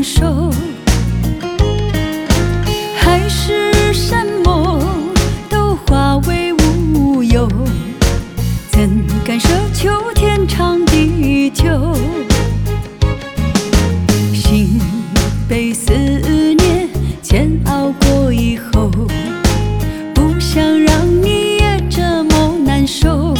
手，海誓山盟都化为乌有，怎敢奢求天长地久？心被思念煎熬过以后，不想让你也这么难受。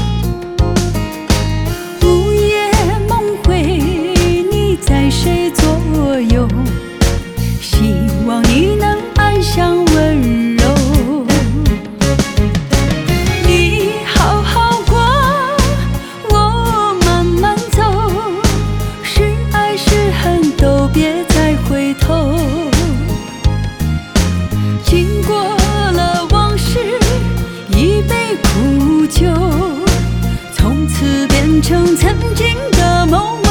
午夜梦回，你在谁左右？希望你能安详温柔。你好好过，我慢慢走，是爱是恨都别再回头。经过了往事，一杯苦酒，从此变成曾经的某某。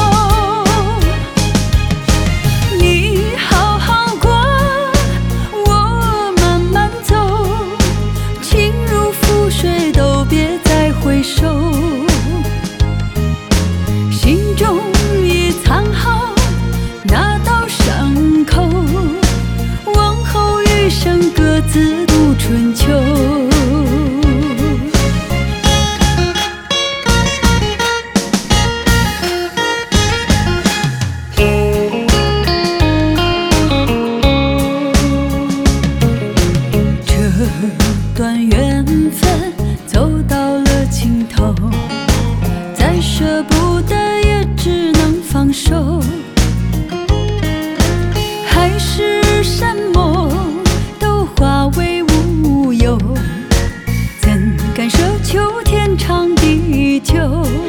你好好过，我慢慢走，情如覆水都别再回首。心中已藏好那道伤口，往后余生各自度春秋。这段缘分走到了尽头，再舍不得也只能放手。海誓山盟都化为乌有，怎敢奢求天长地久？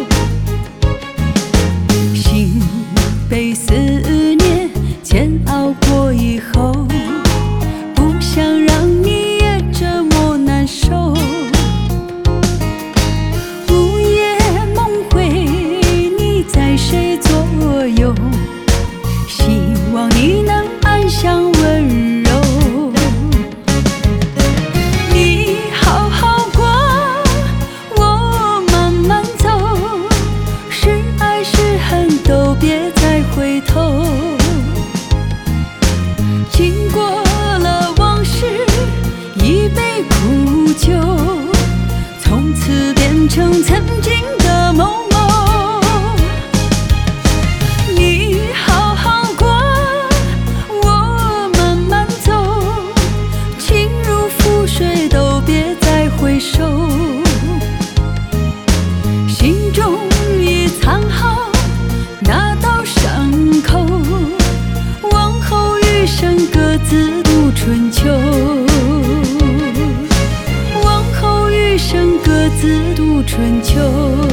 心被思念煎熬过以后，不想让你也这么难受。午夜梦回，你在谁左右？希望你能安详温柔。你好好过，我慢慢走，是爱是恨都别再回头。经过了往事，一杯苦酒，从此变成曾经的某某。你好好过，我慢慢走，情如覆水都别再回首。心中已藏好那道伤口，往后余生各自度春秋。往后余生各自度春秋。